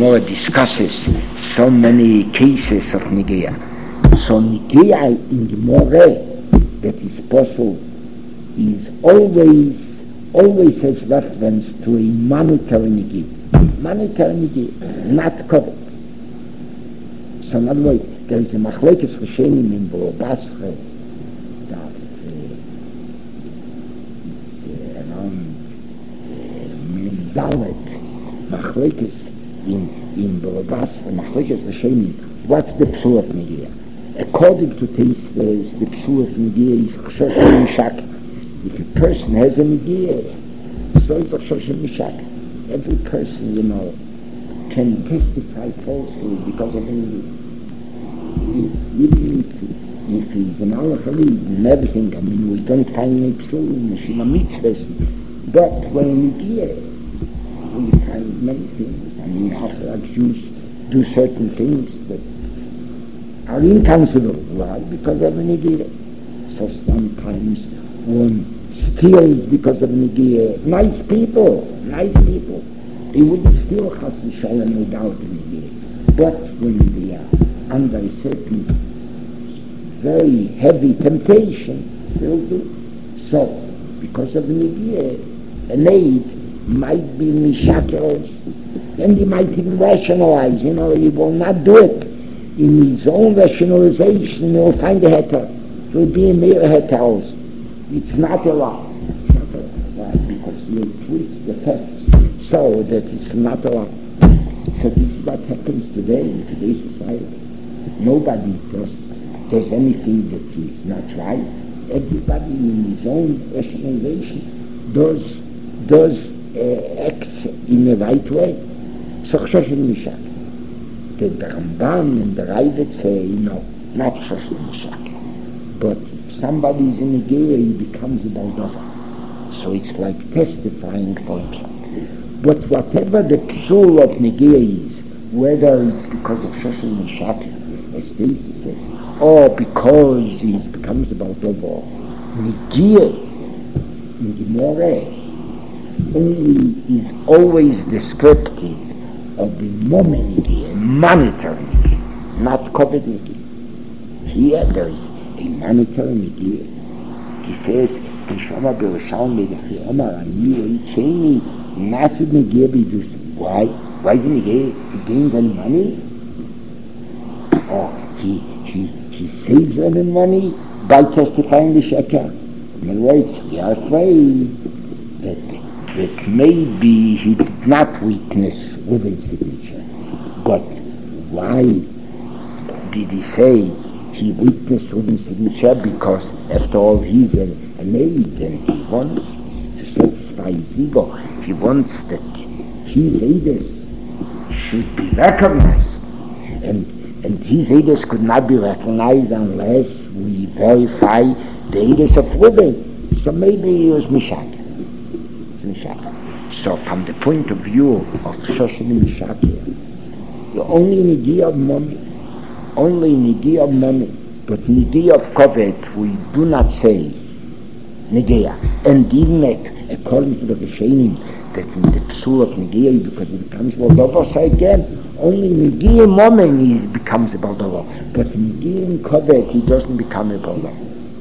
Gemara discusses so many cases of Negeya. So Negeya in Gemara that is possible is always has reference to a monetary Negeya. Monetary Negeya, not covered. So in other words, there is a machlekes rishonim in Boro Basra that it's around Dalet machlekes in Boro Basra, machlekes rishonim. What's the psul of Negeya? According to Tosfos, the psul of Negeya is chshoshen mishak. If a person has a Negeya, so is a chshoshen mishak. Every person, can testify falsely because of a Negeya. Even if he's an Al-Khalid and everything, we don't find any psulim, Shema mitzvahs, but when we hear, we find many things. Orthodox Jews do certain things that are inconceivable. Why? Because of a Negeya. So sometimes one steals because of a Negeya. Nice people. They wouldn't steal chas v'shalom without a Negeya. But when they are under a certain very heavy temptation, they'll do. So, because of the Negeya, an aid might be mishakel, and he might even rationalize, he will not do it. In his own rationalization, he'll find a heter. It will be a mere heter also. It's not allowed. Why? Because he'll twist the facts so that it's not allowed. So this is what happens today in today's society. Nobody does anything that is not right. Everybody in his own rationalization does acts in the right way. So chshoshen mishak. The Ramban and the Ravid say, no, not chshoshen mishak. But if somebody is in a Negeya, he becomes a baldover. So it's like testifying for himself. But whatever the psul of Negeya is, whether it's because of chshoshen mishak, as Stacy says, or because he becomes a baldover, Negeya in Gemara only is always descriptive of the moment Negeya, monetary Negeya, not covered Negeya. Here there is a monetary Negeya. He says, Kishama Berushalmi Lechi Omar Ani Eicheni Nasid Negeya Bidus. Why? Why is Negeya? He gains any money? Or he saves any money by testifying the sheker. In other words, we are afraid that maybe he did not witness Reuben's signature. But why did he say he witnessed Reuben's signature? Because after all, he's a maid and he wants to satisfy his ego. He wants that his Eidos should be recognized. And his Eidos could not be recognized unless we verify the Eidos of Reuben. So maybe he was Mishak. So from the point of view of Chshoshen Mishak, only Negeya of money, but Negeya of Kovet, we do not say Negeya. And even according to the Rishonim, that in the psul of Negeya, because it becomes baldover, so again, only Negeya moment he becomes a baldover, but Negeya in Kovet, he doesn't become a baldover.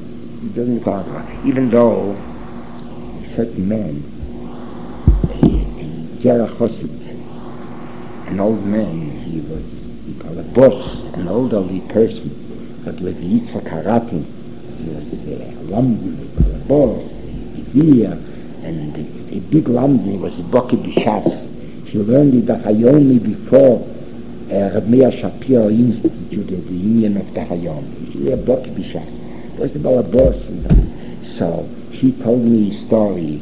Even though a certain man, a Jerah Chosid, an old man, he called a boss, an elderly person, but with Yitzhak Haratin, he was a Lamdi, a boss, a Gevir, and a big Lamdi was a Boki Bishas. He learned the Dachayomi before Reb Meir Shapiro instituted the Union of Dachayomi. He was a Boki Bishas. He was about a boss. So he told me a story.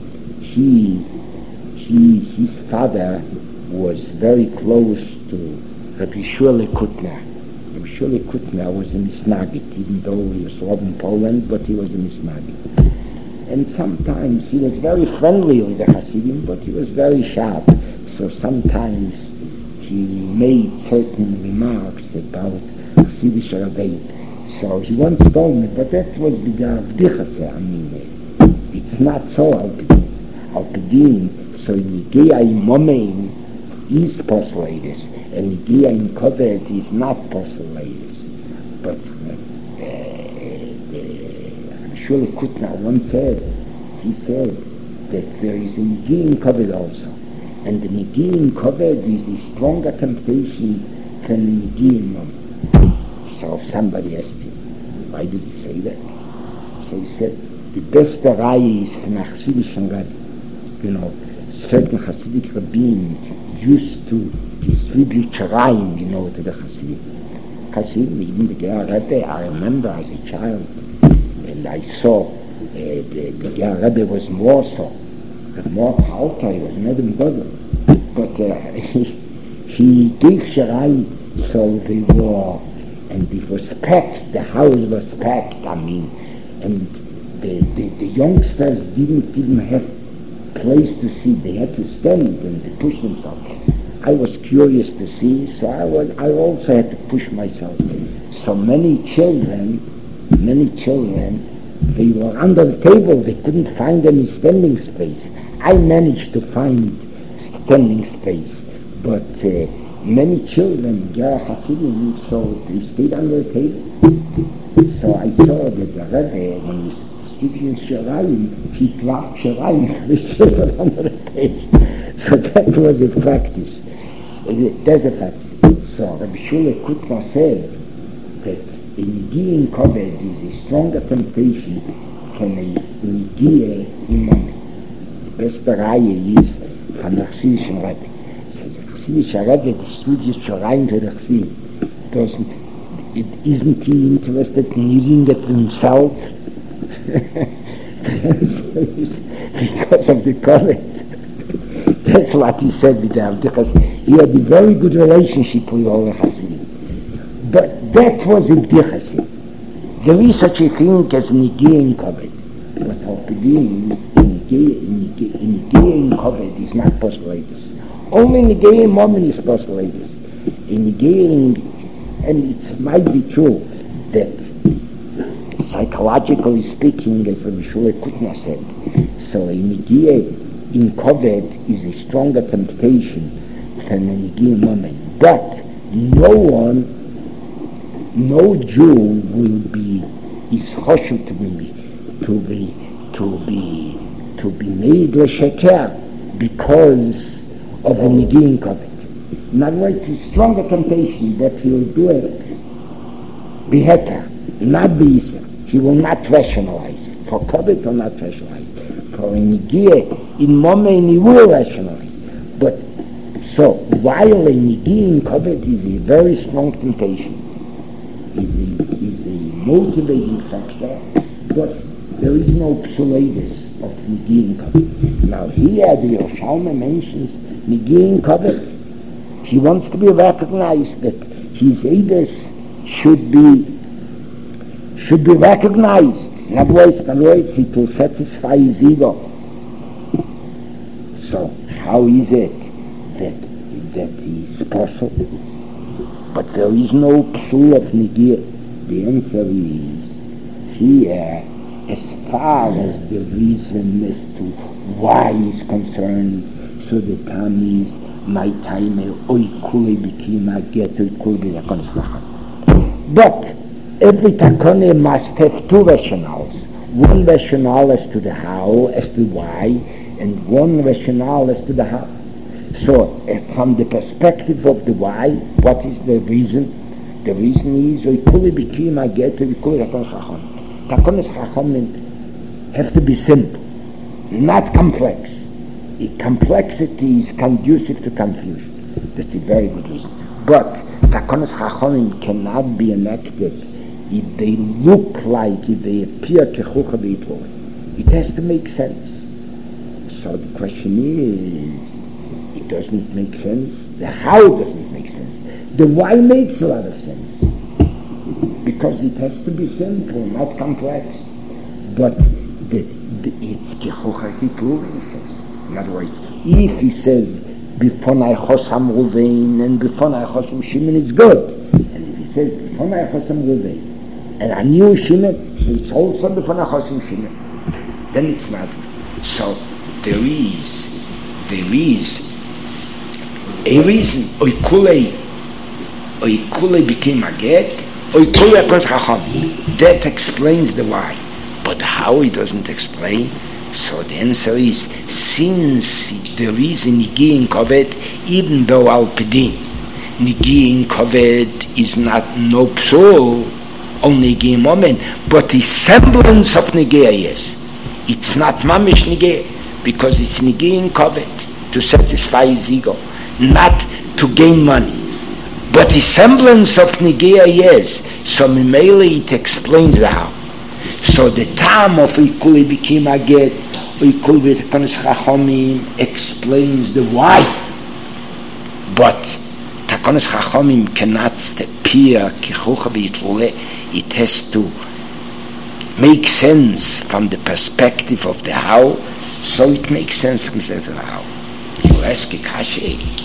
His father was very close to Rabbi Shuli Kutner. Rabbi Shuli Kutner was a Misnagit, even though he was from Poland, but he was a Misnagit. And sometimes he was very friendly with the Hasidim, but he was very sharp. So sometimes he made certain remarks about Hasidic Rabbein. So he once told me, but that was B'dichase, it's not so, Al-Pidin. So in Negeya Imomein, is postulatus, and Negiah in Koved is not postulatus. But Shuli Kutna once said, he said that there is a Negiah in Koved also, and the Negiah in Koved is a stronger temptation than the Negiah in Mom. So somebody asked him, why does he say that? So he said, the best Reihe is from Chassidischen Rebbe. You know, certain Hasidic rabbin used to distribute Sharaim, you know, to the Hasidim, even the Ger Rebbe. I remember as a child, and I saw the Ger Rebbe was more so, more Alter, he was not in Godel. But he gave Sharaim, so they were, and it was packed, the house was packed, I mean, and the youngsters didn't even have place to sit. They had to stand and to push themselves. I was curious to see, so I also had to push myself. So many children, they were under the table. They couldn't find any standing space. I managed to find standing space, but many children, Ger Hasidim, so they stayed under the table. So I saw that the Rebbe, when he speaking Sharaim, he dropped Sharaim for the children under the table. So that was a practice. There's a practice. So Rabbi Shuli Kutna said that a Negiah in Koved is a stronger temptation than a Negiah in Mom. The best Reihe is from the Chassidischen Rebbe. So the Chassidische Rebbe distributes Sharaim to the Chassidim. Isn't he interested in using it himself? Because of the comment. That's what he said with them, because he had a very good relationship with all the Hasidim. But that was a B'di. There is such a thing as Negiah in Koved. But Alpidim, Negiah in Koved is not postulatus. Only Negiah in Mom is postulatus. In Negiah in, and it might be true that psychologically speaking, as Rabbi Shuli Kutna said, so a Negiah in Koved is a stronger temptation than a Negiah in Mom. But no Jew will be is choshev to be made l'sheker because of a Negiah in Koved. In other words, it's a stronger temptation, but he will do it beheter, not beisa. He will not rationalize. For Koved, he will not rationalize. For a Negiah in Momen, he will rationalize. But so, while a Negiah in Koved is a very strong temptation, is a motivating factor, but there is no psulatus of Negiah in Koved. Now here the Yerushalmi mentions Negiah in Koved. He wants to be recognized that his edus should be recognized. In other words, it will satisfy his ego. So how is it that he's possible? But there is no psul of Negiah. The answer is here, as far as the reason as to why he's concerned, so the time is my time oy kule became a get oy kule be the konslachan. But every takone must have two rationales. One rationale as to the how, as to why, and one rationale as to the how. So from the perspective of the why, what is the reason? The reason is oy kule became a get oy kule be the konslachan. Takones chacham have to be simple, not complex. Complexity is conducive to confusion. That's a very good reason. But Takonos Chachamim cannot be enacted if they look like, if they appear kechucha b'itloy. It has to make sense. So the question is, it doesn't make sense. The how doesn't make sense. The why makes a lot of sense. Because it has to be simple, not complex. But it's kechucha b'itloy, he says. In other words, if he says, Bifonai Chosam Ruvain and Bifonai Chosam Shimon, it's good. And if he says, Bifonai Chosam Ruvain and I knew Shimon, so it's also Bifonai Chosam Shimon, then it's not good. So there is A reason, oikule became a get, oikule Konas Chachamim. That explains the why. But how he doesn't explain? So the answer is, since there is a Nigi in Kovet, even though Al Pidin, Nigi in Kovet is not no psul, only Nigi in moment, but the semblance of Nigi is. It's not Mamish Nigi, because it's Nigi in Kovet, to satisfy his ego, not to gain money. But the semblance of Nigi is, so Mimele it explains the how. So the time of Ikuli became a get, Ikuli Konas Chachamim explains the why. But Konas Chachamim cannot appear kichucha v'yitlule. It has to make sense from the perspective of the how. So it makes sense from the how. You ask a kasha,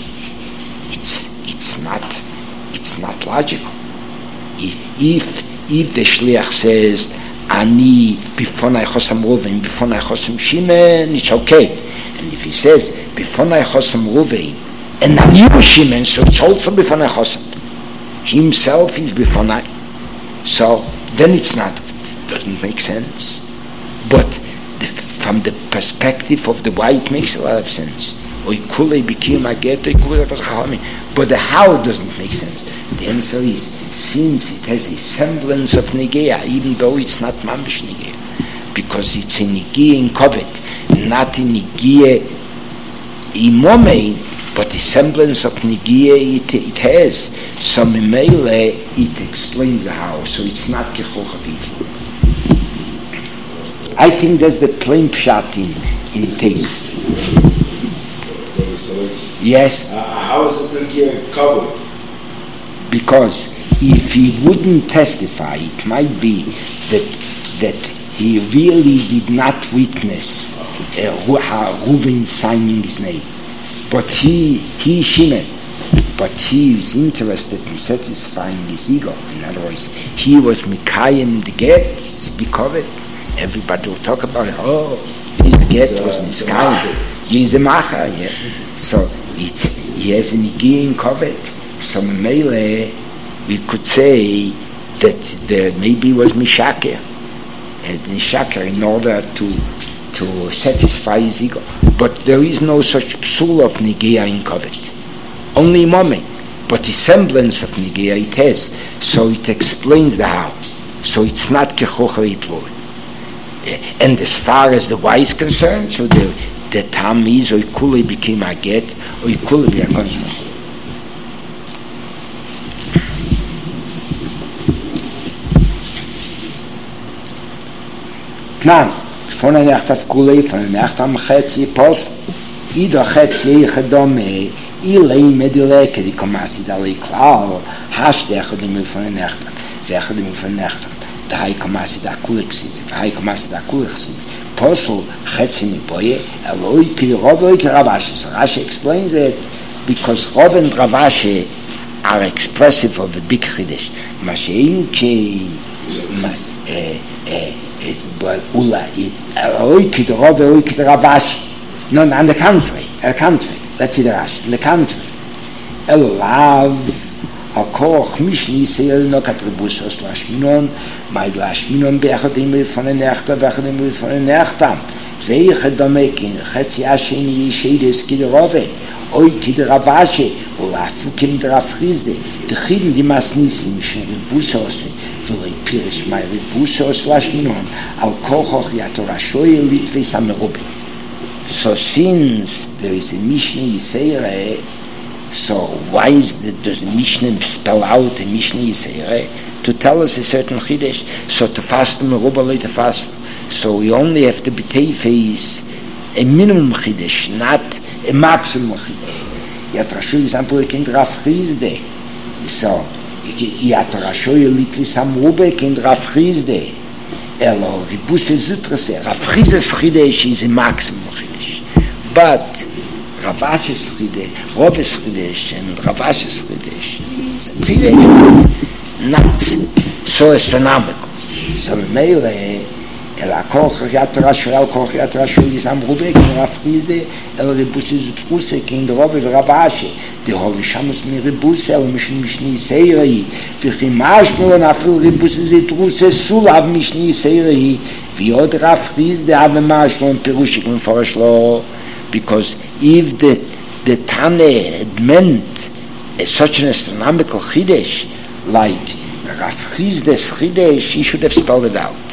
it's not logical. If the shliach says Ani bifonai chosam Ruvain, bifonai chosam Shimon, it's okay. And if he says bifonai chosam Ruvain, and Ani Shimon, so it's also bifonai chosam. Himself is bifonai. So then it's not, it doesn't make sense. But from the perspective of the why, it makes a lot of sense. Oikule became a get, but the how doesn't make sense. The answer is, since it has a semblance of Negeah, even though it's not Mamish Negeah, because it's a Negeah in Kovet, not a Negeah in Momein, but the semblance of Negeah it has. So Mimele, it explains the how, so it's not Kechocha V'Yitlu. I think that's the plain pshat in Tevis. Yes. How is it Negeah covered? Because if he wouldn't testify, it might be that he really did not witness Reuven signing his name. But he Shimon, but he is interested in satisfying his ego. In other words, he was Mikayim the get, speak of it. Everybody will talk about it. Oh, his get was Niskayim. He's a Macha, yeah. So he has an Igi in Kovet. So Mele, we could say that there maybe was Mishaker, in order to satisfy his ego. But there is no such psul of Negeah in Kovet. Only moment. But the semblance of Negeah it has. So it explains the how. So it's not Kechocha V'Yitlu. And as far as the why is concerned, so the tam is Oikule became a get, Oikule be a Konas Chachamim. Tnan, von der Nacht auf Kule, von der Nacht am Chetzi Post, Ido Chetzi Chedome, Ilei Medileke, die Komasi Dalei Klau, Hashtag Chedome von der Nacht, wer Chedome von der Nacht, der Hai Komasi da Kule Chsibe, der Hai Komasi da Kule Chsibe, Postel Chetzi Nipoye, Eloi Ki Rov Ki Ravashi. So Rashi explains it because Rov and Ravashi are expressive of a big Chiddush. Mashein Ki No, on the country. Let's see the Rashi. In the country. Elav Hakoch Mishni Yisrael no Katribusos Lashminon, my Lashminon Bechadim von der Nechta, Bechadim von der Nechtam. Welche Domekin, Chetzi Asheni Yishedes Kiderove, Oi Kideravashi, Olafukim Drafrizde, the Chidin Dimasnisim, Sheribusos. Pirish my Ribusos Lashminon, Al Kochoch Yatorashoye Litvis Amerubi. So since there is a Mishnah Yisrael, so why does the Mishnah spell out the Mishnah Yisrael? To tell us a certain Chiddush. So to fast the Meruba later fast. So we only have to be teifes a minimum Chiddush, not a maximum Chiddush. Yatorashoye example in Rav Chizde. So Yatorashoye Litvis Amerubi in Rav Chizde. Elo Ribuse Zutrase. Rav Chizde's Chiddush is a maximum Chiddush. But Ravash's Chiddush, Rov's Chiddush, and Ravash's Chiddush is a Chiddush, not so astronomical. So Mele, El והכל חיית רשו, על כל חיית רשו יסם רובה, כן רב חיסדה, אל ריבוסי זוטרוסה, כן דרובה ורב אשי, דהולי שמוס מריבוסה, אל משני סיירי, וכי משמלון אפילו ריבוסי זוטרוסה, סולב משני סיירי, ועוד רב חיסדה, אבל משמלון פירושי כמפורש לו, because if the Tane had meant such an astronomical Chidesh, like Rav Chizde's Chidesh, he should have spelled it out.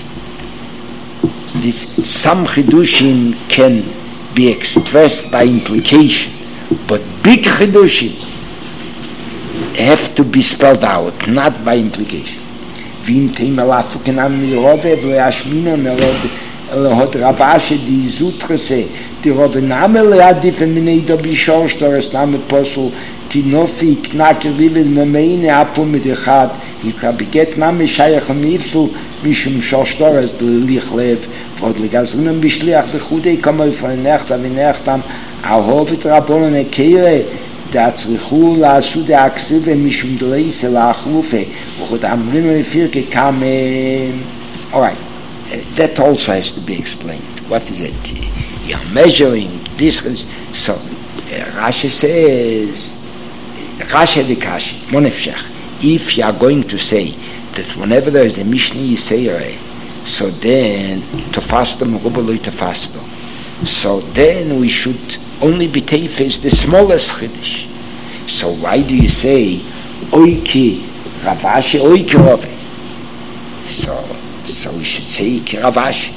Some Chidushim can be expressed by implication, but big Chidushim have to be spelled out, not by implication. V'im teim alafu kenam mirove v'leashmino elehot Ravashe di zutrese di rove name leadif eminei do bishor shtores name posel kinofi knak riven momeine apu mit echad ikra beget name shayach nifsu mishum shostores lich lev vod legazrinem bishliach lechudei kamol von nacht av nachtam ahovet rabonen ekere da tzrichu la'asu de aksive mishum dleise la'achlufe v'chod amrin lefirke kamen. All right, that also has to be explained. What is it? You are measuring this. So Rashi says, Rashi Dikashi, Monefshach, if you are going to say that whenever there is a Mishnah Yisayre, so then Tofastam Rubaloi Tofastam. So then we should only be Teifes the smallest Chiddush. So why do you say Oiki Ravashi Oiki Rove? So we should say Oiki Ravashi.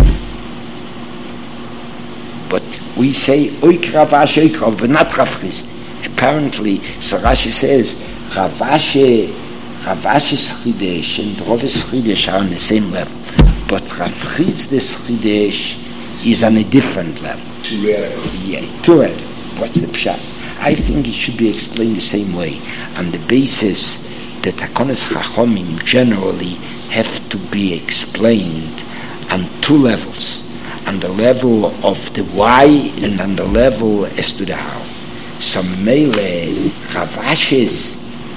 But we say Oik Ravashi Oik Rov, but not Rav Chizda. Apparently, so Rashi says Ravashi's Chidesh and Rove's Chidesh are on the same level, but Rav Chizda's Chidesh is on a different level. Too radical. Yeah, too radical. What's the pshat? I think it should be explained the same way, on the basis that Hakonas Chachomim generally have to be explained on two levels. On the level of the why and on the level as to the how. So Mele, Ravash's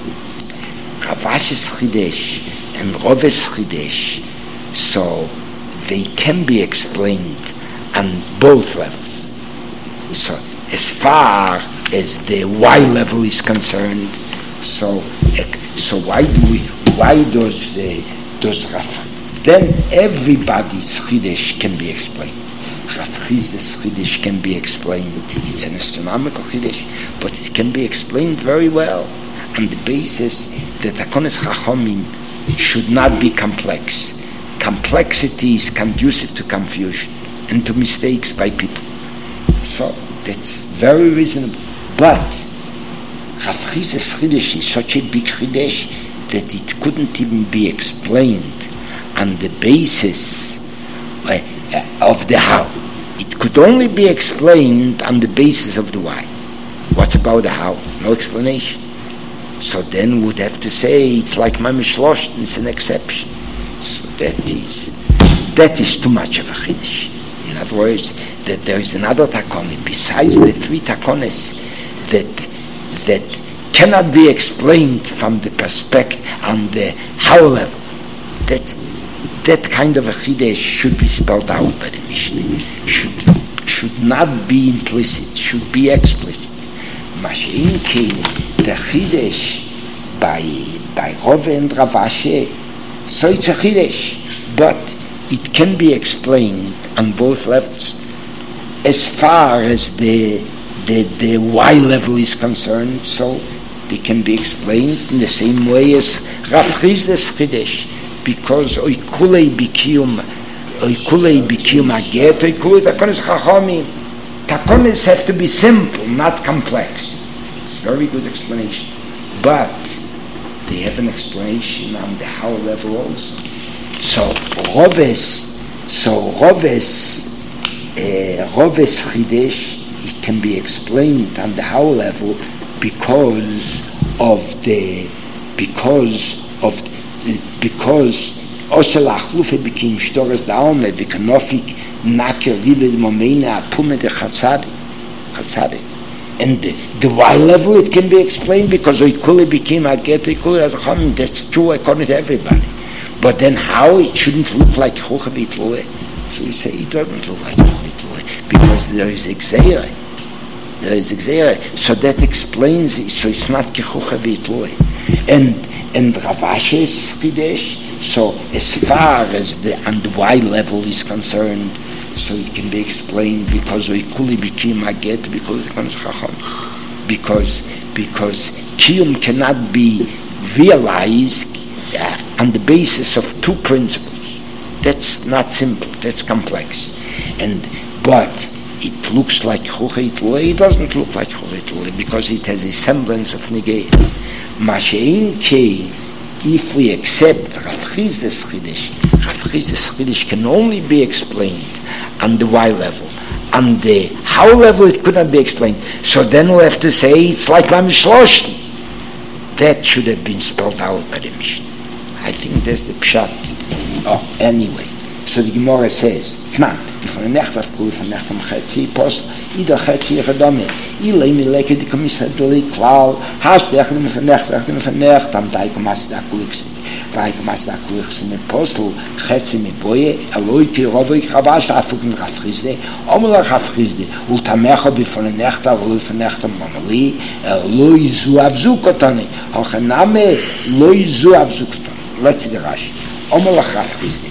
Chidesh and Rove's Chidesh, so they can be explained on both levels. So as far as the why level is concerned, so why does Rav? Then everybody's Chidesh can be explained. Rav Chizda's Chidesh can be explained. It's an astronomical Chidesh, but it can be explained very well on the basis that Hakonas Chachomim should not be complex. Complexity is conducive to confusion and to mistakes by people. So that's very reasonable. But Rav Chizda's Chidesh is such a big Chidesh that it couldn't even be explained on the basis of the how. It could only be explained on the basis of the why. What's about the how? No explanation. So then we would have to say it's like Mamish Losh, it's an exception. So that is too much of a Chiddush. In other words, that there is another takone besides the three takones that cannot be explained from the perspective on the how level. That kind of a Chidesh should be spelled out by the Mishnah. Should not be implicit, should be explicit. Mashenke, the Chidesh by Rove and Ravashe, so it's a Chidesh, but it can be explained on both levels. As far as the Y level is concerned, so they can be explained in the same way as Rav Chizda's Chidesh. Because oikulei bikiyum aget, oikulei takones chachomim. Takones have to be simple, not complex. It's a very good explanation. But they have an explanation on the how level also. So Rove's Chidesh, it can be explained on the how level because Osel Achlufe became Shtores Daume, Vikanofik, Nake, Rive, Momena, Pume de Chatzade. And the Y level, it can be explained because Oikule became Aget, Oikule as a Chom, that's true according to everybody. But then how it shouldn't look like Chuchavit Lule, So we say it doesn't look like Chuchit, because there is Exeira. There is Exeira. So that explains it. So it's not Kechucha V'Itloi. And Ravash's Chidesh, so as far as the Y level is concerned, so it can be explained because Oikuli became Aget, because it becomes Chacham. Because Kiyum cannot be realized on the basis of two principles. That's not simple, that's complex. But it looks like Chuchit Loi, it doesn't look like Chuchit Loi, because it has a semblance of Negei. Mashein Kei, if we accept Rav Chizde's Chidesh can only be explained on the Y level. On the how level it could not be explained. So then we'll have to say it's like Mamish Loshn. That should have been spelled out by the Mishnah. I think that's the pshat. Anyway, so the Gemara says, man, if a necht of kul, von necht am chetzi, post, ida chetzi yechadame, ilay mileke di komisadoli klal, hast echdem von necht, am daiko mas da kuliksin, vaiko mas da kuliksin mit postel, chetzi mit boye, aloiki rovoi chavash, afuk mit rafrizde, omula rafrizde, ultamecho bi von necht, aloi von necht am mamali, loi zu avzukotane, hochename, loi zu avzukotane. Let's see the Rashi. Omula rafrizde.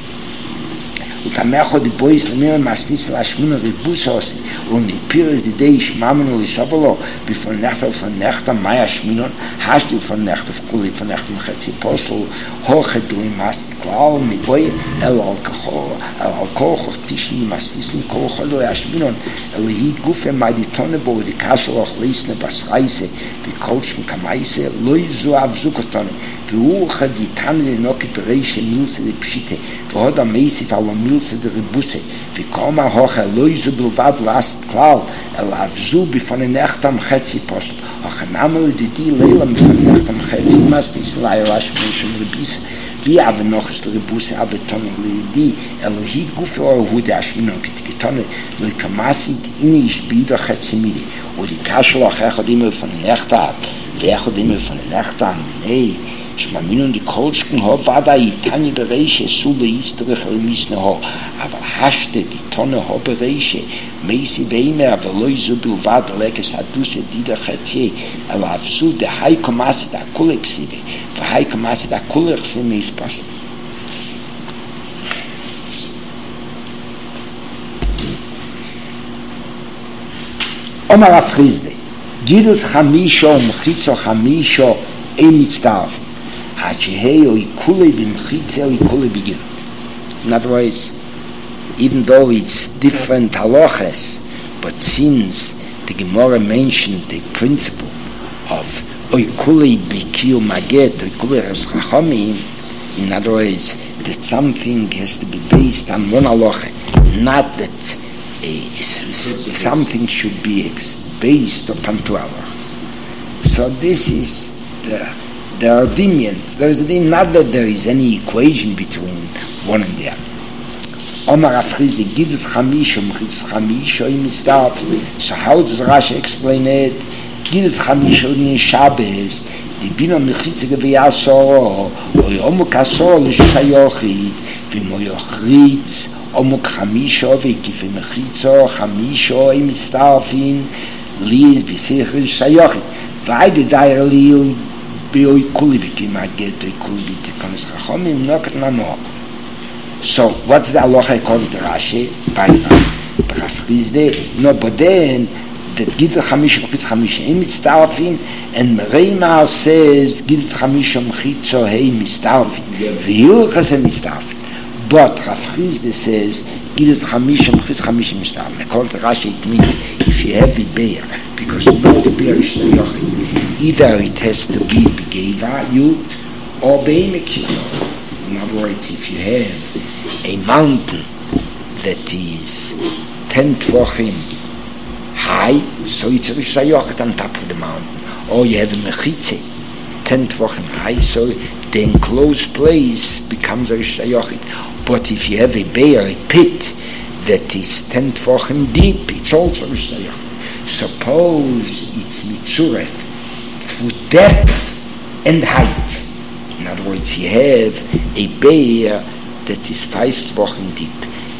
ותמך עוד בויס למיר מסניץ להשמונה ריבוס עושה ולנפירס דידי שמאמנו לשבלו בפון נחתה מאי השמינון השתי בפון נחתה וכולי בפון נחתה מחצי פוסל הוכת דוי מסת כלל מבוי אל כל חורטישני מסניצים כל חולו השמינון אלו היא גופה מדיטונה בו ודיקשו לך ליסנה בסרייסה וכל כמייסה לא יזו אבזוק אותנו והוא חדיתן לנוקת ברישה מילסה לפשיטה ועוד המייסיף על המילסה דריבוסה וכמה הוכה לא יזו בלבד לעשת כלל אלא אבזו בפני נחתם חצי פוסט הכנאמר לדידי לילה בפני נחתם חצי מסניס לילה שפנשם רביסה ויעבן נוחס לריבוסה אבטונה לידי אלו היא גופה הוא דאשמינון כתגתונה לקמאסית הנה יש בידה חצי מידי ודיקשו לך אחד אימא בפני נחתם ואחד אימא בפני נחתם שמאמינו די קולשקן הו ועדה איתני ברישה סולה איסטרך רמיסנה הו אבל השתה די תונה הו ברישה מייסי ואימא אבל לא יזו בלבד לקס הדוסה דידה חצי אלא אבסו דה היי קומאסי דה קולקסיבה והי קומאסי דה קולקסיבה איספסל אומר הפריזדה גידות חמישו ומחיצו חמישו אין מצטרף In other words, even though it's different halachas, but since the Gemara mentioned the principle of oikuli b'kiyu maget, oikuli chachamim, in other words, that something has to be based on one halacha, not that something should be based upon two halachas. So this is there are dimions. There is a dim, not that there is any equation between one and the other. Omar Afrizdi gives Chamisha, in Mitzdarf. So how does Rashi explain it? Gives Chamisha in Shabbos, the Bino Mechitze Geviasoro, or Omuk Asor, Lishayochi, Vimoyochritz, Omuk Chamisha, Vikif Mechitzo, Chamisha, in Mitzdarfin, Liz, Bisich, Lishayochi. Vaide Dair Lil, so what's the halacha according to Rashi? By Rafrizde, no, but then that Gidl Chamish Mchitz in Mitzdarfin, and Reimar says Gidl Chamish Mchitzo Hei Mitzdarfin, V'yulchas Hei Mitzdarfin. But Rafrizde says Gidl Chamish Mchitz Mitzdarfin. According to Rashi, it means if you have a bear, because not the bear is either it has to be Begeva Yud or Beimekil. In other words, if you have a mountain that is 10 tvochim high, so it's a Rishayochet on top of the mountain. Or you have a Mechitze, 10 tvochim high, so the enclosed place becomes a Rishayochet. But if you have a bear, a pit that is 10 tvochim deep, it's also Rishayochet. Suppose it's Mitzuret through depth and height. In other words, you have a bear that is 5 tvochim deep,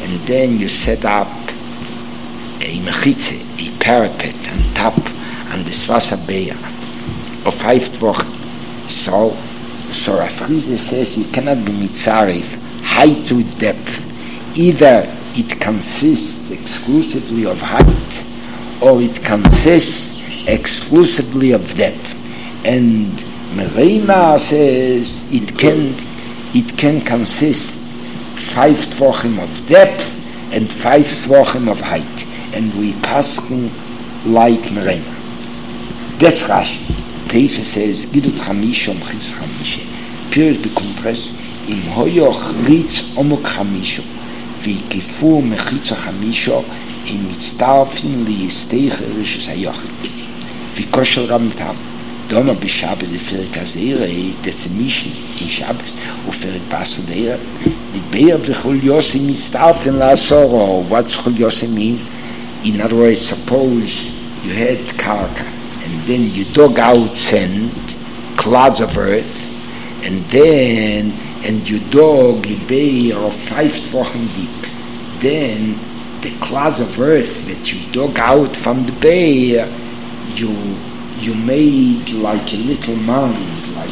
and then you set up a mechitze, a parapet on top on the Wasserbeer of 5 Wochen. So Rav Friese says you cannot be mitzarif height with depth. Either it consists exclusively of height, or it consists exclusively of depth. And Merema says it can consist 5 Tvochim of depth and 5 Tvochim of height. And we passen like Merema. That's Rashi. Teife says, Gidut Chamisha Mchitz Chamisha. Period bekuntres, im hoyoch ritz omuk Chamisha. V'kifu Mechitza Chamisha, im mitztarfin li yisteiche rishus hayochit. V'koshel Ramtam. Doma b'Shabbos the Ferik Hazera, that's a mission in Shabbos, u'Ferik Basel Deira. The Beir v'chol Yossi mitztarfin la'asoro. What's chol Yossi mean? In other words, suppose you had karka, and then you dug out sand, clods of earth, and you dug a beir of 5 Tvochim deep. Then the clods of earth that you dug out from the beir, you made like a little mound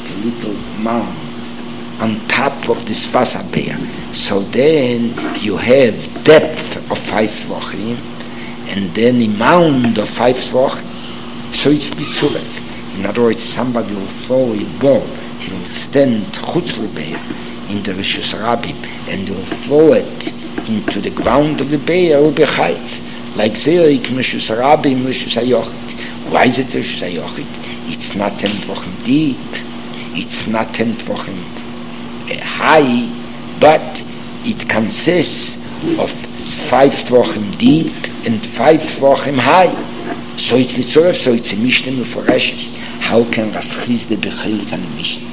on top of this Wasserbeer. So then you have depth of 5 Tvochim, and then a mound of 5 Tvochim. So it's Bitzurek. In other words, somebody will throw a ball, he will stand chutz lebeir in the Rishus Rabim, and he'll throw it into the ground of the beir, will be chayv. Like Zerik, Rishus Rabim, Rishus Hayochit. Why is it Rishus Hayochit? It's not 10 Tvochim deep, it's not 10 Tvochim high, but it consists of 5 Tvochim deep and 5 Tvochim high. So it's mitzoref, so it's a Mishnah Meforeshes. How can Rav Friese the Bechelik on a Mishnah?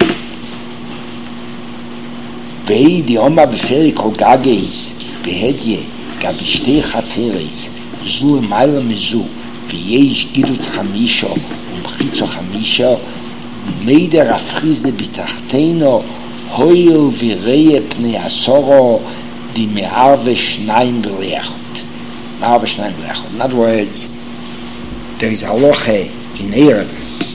Vei di Oma Beferi Kol Gageis Behedye Gabi Shtei Chatzeres Zu Mayla Mezu V'yesh Gidut Chamisha Umchitzo Chamisha Meide Rav Friese the Bitachteno Hoil V'reye Pnei Asoro Di Me'arve Shnayim V'leachot. Me'arve Shnayim V'leachot. In other words, there is a halacha in Arab,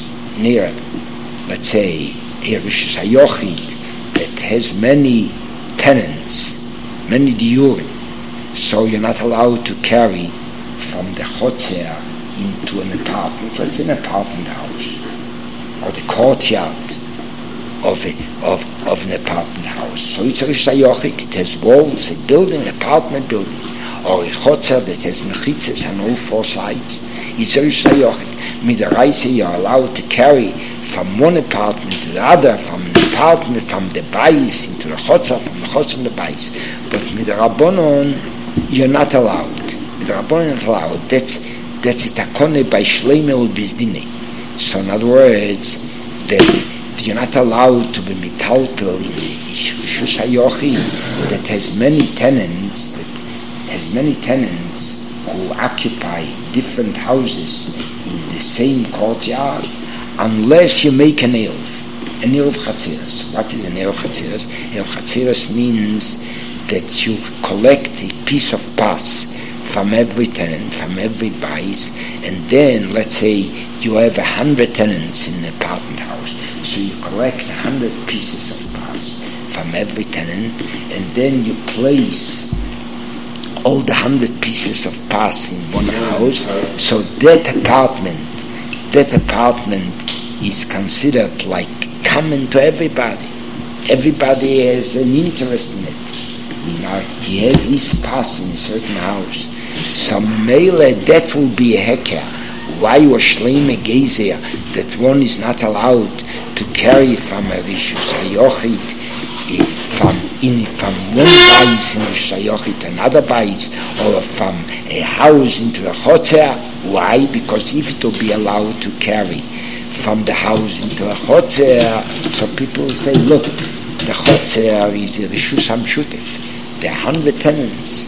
let's say, a Rishus Hayochid that has many tenants, many diurim, so you're not allowed to carry from the chotzer into an apartment, let's say an apartment house, or the courtyard of an apartment house. So it's a Rishus Hayochid, it has walls, a building, an apartment building, or a chotzer that has mechitzes on all 4 sides. It's a Rishus Hayochid. Midaraisa, you're allowed to carry from one apartment to the other, from an apartment, from the bais into the chotzer, from the chotzer to the bais. But Midarabbonon, you're not allowed. Midarabbonon, you're not allowed. That's a takone by Shleimel Bizdine. So in other words, that you're not allowed to be mitaltel in the Rishus Hayochid that has many tenants who occupy different houses in the same courtyard, unless you make an Eruv Chatzeres. What is an Eruv Chatzeres? Eruv Chatzeres means that you collect a piece of pass from every tenant, from every bais, and then, let's say, you have 100 tenants in an apartment house, so you collect 100 pieces of pass from every tenant, and then you place all the 100 pieces of pass in one house. So that apartment is considered like common to everybody. Everybody has an interest in it. He has his pass in a certain house. So mele, that will be a heker. Why was Shleime Gezer that one is not allowed to carry from a Rishus Hayochid from one bais in Rishus Hayochid to another bais, or from a house into a chotzer? Why? Because if it will be allowed to carry from the house into a chotzer, so people will say, look, the chotzer is a Rishus HaMshutef. There are 100 tenants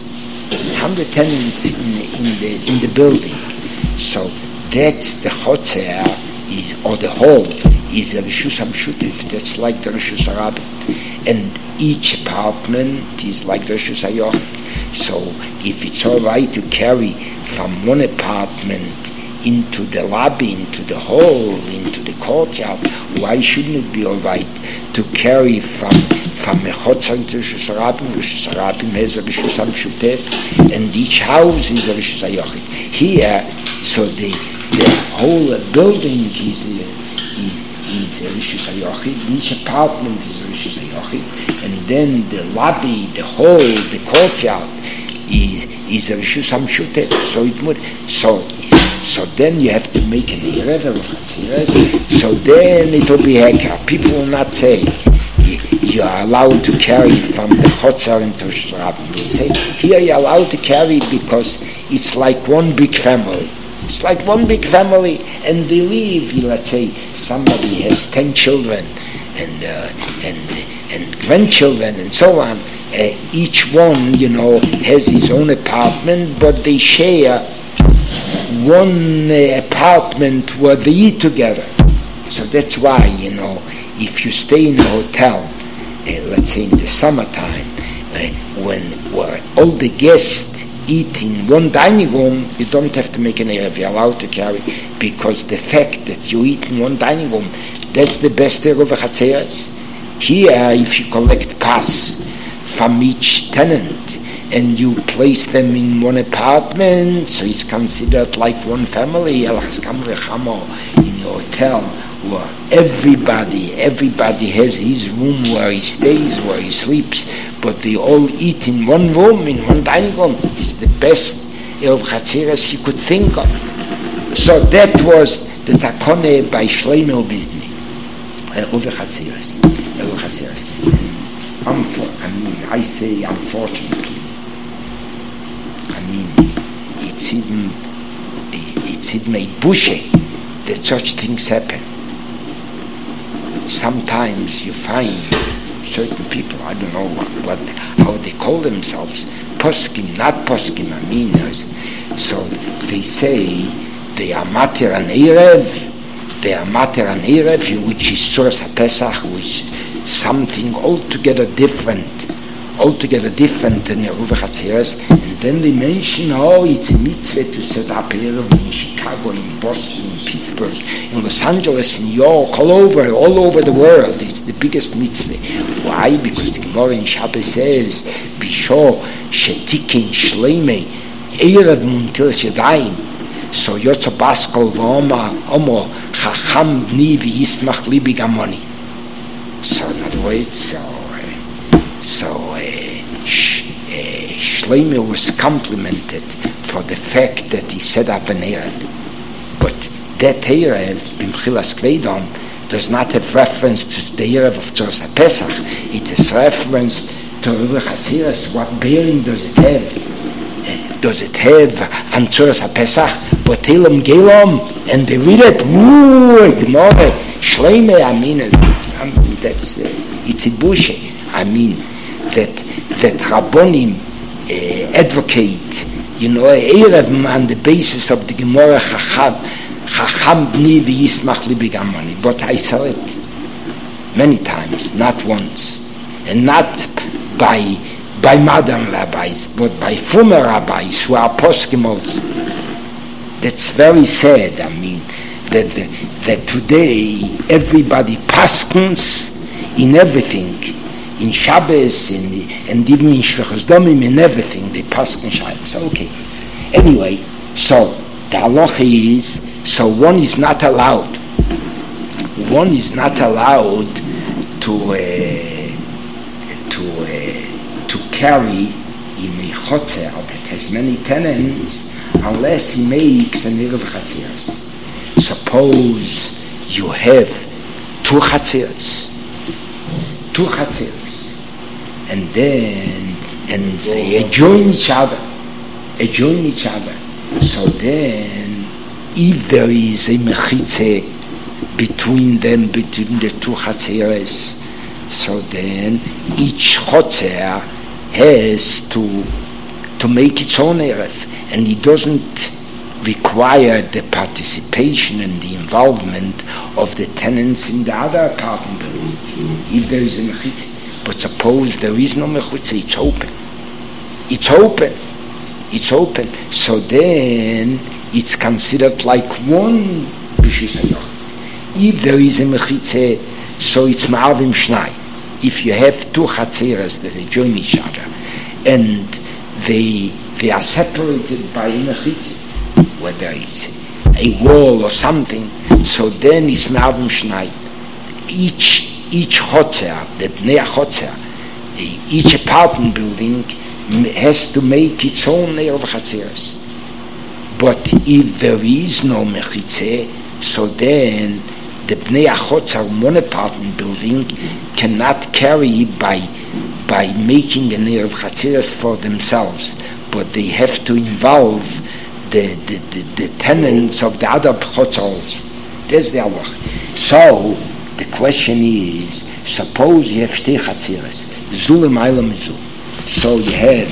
in the building. So that the chotzer is, or the hall is a Rishus HaMshutef. That's like the Rishus HaRabim. And each apartment is like the Rishus Hayochid. So if it's all right to carry from one apartment into the lobby, into the hall, into the courtyard, why shouldn't it be all right to carry from a chotzer to Rishus Harabim has a Rishus HaMshutef, and each house is a Rishus HaYochid. Here, so the whole building is a Rishus HaYochid, each apartment is a Rishus HaYochid, and then the lobby, the hall, the courtyard is a Rishus HaMshutef. So then you have to make an Erev of Chatziras, so then it will be Hekar. People will not say you are allowed to carry from the Chotzer into Shrabim. They say here you're allowed to carry because it's like one big family. It's like one big family, and they live. Let's say somebody has 10 children and grandchildren and so on. Each one, has his own apartment, but they share one apartment where they eat together. So that's why, if you stay in a hotel, let's say in the summertime, where all the guests eat in one dining room, you don't have to make an Erev. You're allowed to carry, because the fact that you eat in one dining room, that's the best Erev Chatzeres. Here, if you collect pass from each tenant and you place them in one apartment, so it's considered like one family. In a hotel where everybody has his room where he stays, where he sleeps, but they all eat in one room, in one dining room. It's the best of Chatzeres you could think of. So that was the takone by Shlomo Bizdini over Chatzeres. I say unfortunately. It's even a bushe that such things happen. Sometimes you find certain people, I don't know how they call themselves, poskim, not poskim, aminos. So they say they are mater an erev, which is Suras HaPesach, which is something altogether different than Eruv Chatzeres, and then they mention, it's a mitzvah to set up a Erev in Chicago, in Boston, in Pittsburgh, in Los Angeles, in New York, all over the world. It's the biggest mitzvah. Why? Because the Gemara in Shabbos says, Bisho shetikin shleimei Erev muntilas yadayim. So Yotza Baskal v'omo chacham bni v'yismach libi gamoni. So in other words, Shlomo was complimented for the fact that he set up an Erev. But that Erev, B'mchilas Kveidon, does not have reference to the Erev of Tzoros HaPesach. It has reference to Erev Chatzeres. What bearing does it have? Does it have on Tzoros HaPesach? But Elam Gelom, and they read it, ignore it. Shlomo, that's it's a bushe. That Rabbonim advocate, Erev on the basis of the Gemara Chacham b'ni v'yismach libi gamoni. But I saw it many times, not once, and not by modern rabbis, but by former rabbis who are poskim also. That's very sad. That today everybody paskins in everything. In Shabbos and even in Shvichas Damim and everything, they pass in Shabbos. So, okay. Anyway, so the halacha is, so one is not allowed to carry in a chotzer that has many tenants unless he makes an Erev Chatzeres. Suppose you have two chatzeres, and they adjoin each other. So then, if there is a mechitze between the two chatzeres, so then each chotzer has to make its own erev, and it doesn't require the participation and the involvement of the tenants in the other apartment building, if there is a mechitze. But suppose there is no mechitze, it's open. It's open. So then it's considered like one Bishus HaYochid. If there is a Mechitze, so it's Ma'avim Shnai. If you have two Chatzeres that they join each other, and they are separated by a Mechitze, whether it's a wall or something, so then it's Ma'avim Shnai. Each Chotzer, the Bnei HaChotzer, each apartment building has to make its own Erev Chatzeres. But if there is no Mechitze, so then the Bnei HaChotzer, one apartment building, cannot carry by making an Erev Chatzeres for themselves, but they have to involve the tenants of the other Chotzers. That's the Allah. So the question is, suppose you have Shtei Chatzeres, Zu L'mayla Mizu. So you have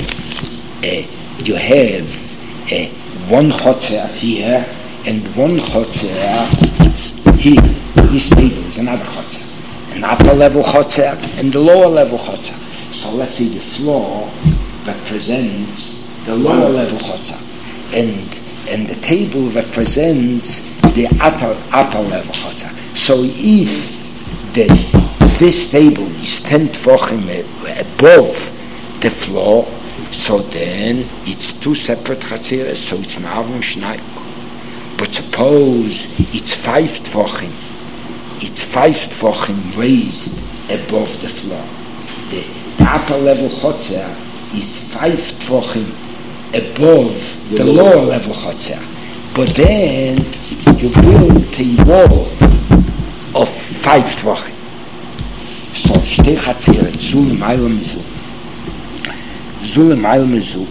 one Chotzer here and one Chotzer here. This table is another Chotzer, an upper level Chotzer and the lower level Chotzer. So let's say the floor represents the lower level Chotzer, and the table represents the upper level Chotzer. So if this table is 10 tefachim above the floor, so then it's two separate Chatzeres, so it's Ma'avim Shnai. But suppose it's 5 tefachim. It's 5 tefachim raised above the floor. The upper level Chotzer is 5 tefachim above the lower level Chotzer. But then you build a wall of 5 tefachim. So Shtei Chatzeres, Zu L'mayla Mizu. Zu L'mayla Mizu.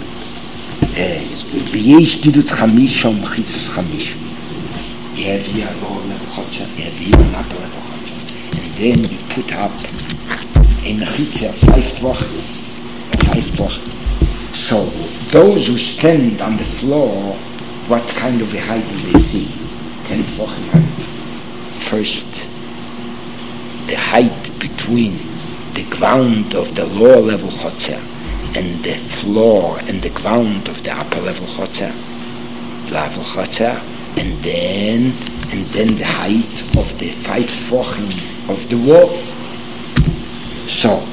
ויש גידות 5 ומחיצות 5. You have here a lower level Chotzer, you have here an upper level Chotzer. And then you put up a mechitze of 5 tefachim. So those who stand on the floor, what kind of a height do they see? 10 tefachim height. First, the height between the ground of the lower level Chotzer and the floor and the ground of the upper level Chotzer, and then the height of the 5 tefachim of the wall. So,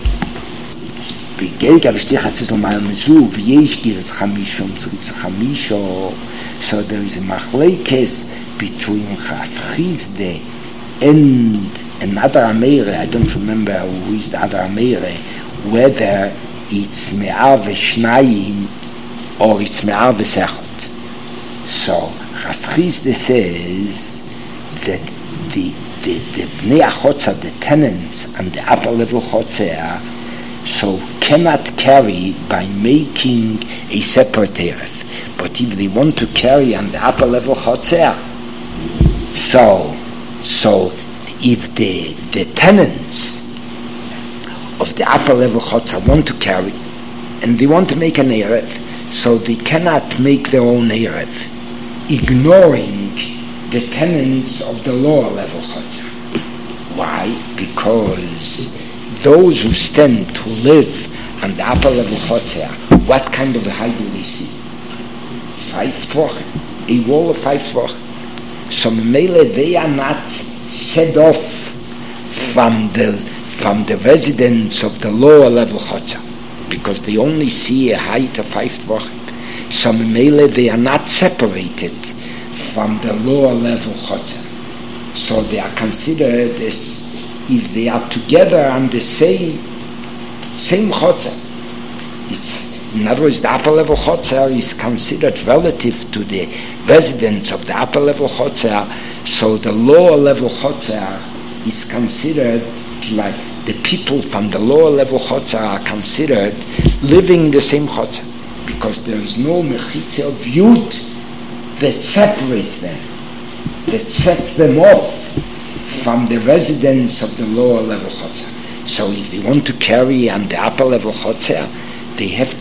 so there is a machlekes between Chafrizde and another Ameire. I don't remember who is the other Ameire, whether it's Me'ar V'Shnayim or it's Me'ar V'Sechot. So Chafrizde says that the Bnei HaChotzer, the tenants and the upper level Chotzer, so cannot carry by making a separate Erev. But if they want to carry on the upper level Chotzer, so if the tenants of the upper level Chotzer want to carry and they want to make an Erev, so they cannot make their own Erev, ignoring the tenants of the lower level Chotzer. Why? Because those who stand to live on the upper level Chotzer, what kind of a height do they see? 5 tefachim, a wall of 5 tefachim. So Mele, they are not set off from the residents of the lower level Chotzer, because they only see a height of 5 tefachim. So Mele, they are not separated from the lower level Chotzer. So they are considered as if they are together on the same Chotzer. In other words, the upper level Chotzer is considered relative to the residents of the upper level Chotzer, so the lower level Chotzer is considered like the people from the lower level Chotzer are considered living in the same Chotzer, because there is no mechitze of Yud that separates them, that sets them off from the residents of the lower level Chotzer. So if they want to carry on the upper level Chotzer, they have to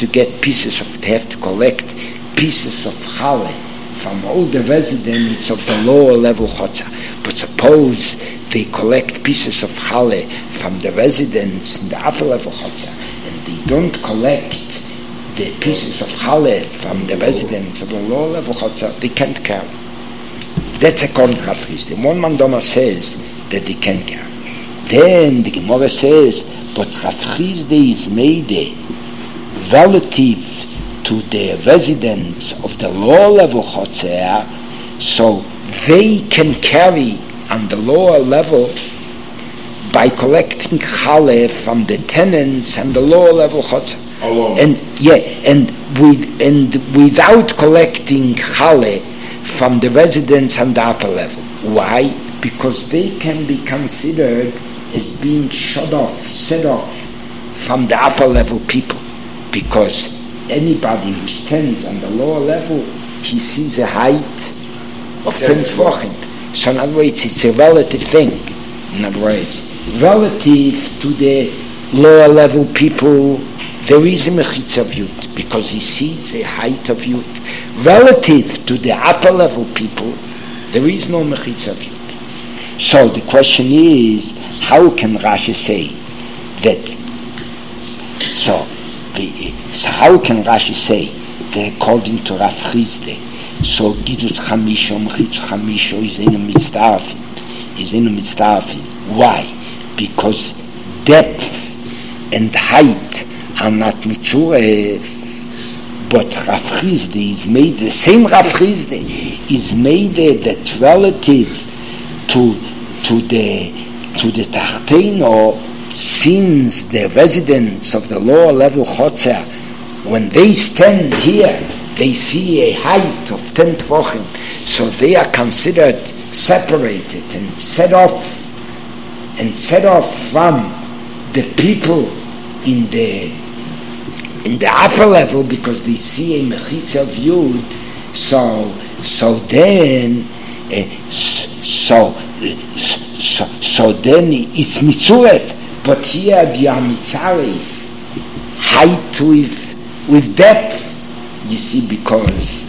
collect pieces of chale from all the residents of the lower level Chotzer. But suppose they collect pieces of chale from the residents in the upper level Chotzer, and they don't collect the pieces of challah from the residents of the lower level chotzer, they can't carry. That's according to Rav Friesde. One mandoma says that they can't carry. Then the Gemara says, but Rav Friesde is made relative to the residents of the lower level chotzer, so they can carry on the lower level by collecting challah from the tenants and the lower level chotzer. And without collecting challah from the residents on the upper level. Why? Because they can be considered as being set off from the upper level people. Because anybody who stands on the lower level, he sees a height of 10 tefachim. So in other words, it's a relative thing. In other words, relative to the lower level people, there is a mechitza of yud, because he sees a height of yud. Relative to the upper level people, there is no mechitza of yud. So the question is, how can Rashi say that? So how can Rashi say that according to Rav Friesde, so Gidut Chamisho, Mechitza Chamisho is enu mitzdarfin. Why? Because depth and height are not mitzuref, but Rav Friesde is made, the same Rav Friesde is made that relative to the Tarteino, since the residents of the lower level chotzer, when they stand here, they see a height of 10 tefachim, so they are considered separated and set off from the people in the upper level, because they see a mechitza of yud. So then it's mitzuref. But here you are mitzaref, height with depth. You see, because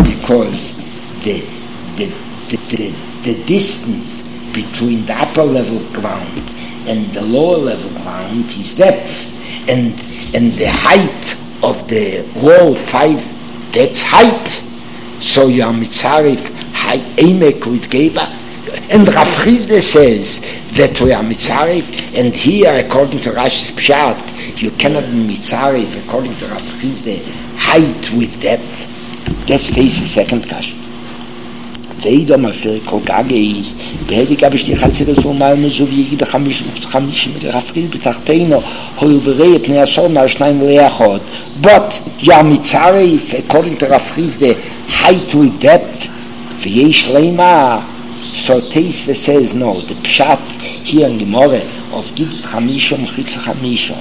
the distance between the upper level ground and the lower level ground is depth, and the height of the wall 5, that's height. So you are mitzaref emek with geva, and Rav Friesde says that we are mitzaref, and here according to Rashi's pshat you cannot be mitzaref according to Rav Friesde height with depth. That's the second question. Veidom afir kol gageis behedi gabish di khatzer so mal so wie gib 5 mit Rav Friesde betarteino hol verei pnei asol mal shnaim leachot, but ya mitzaref according to Rav Friesde height with depth v'yesh leima. So Teisve says no, the pshat here in Gemara of Gidut Chamishon, Mechitza Chamishon